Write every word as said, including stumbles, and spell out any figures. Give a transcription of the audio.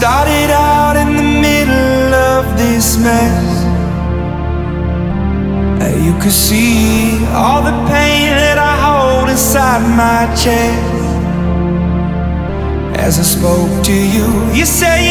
started out in the middle of this mess. You could see all the pain that I hold inside my chest. As I spoke to you, you say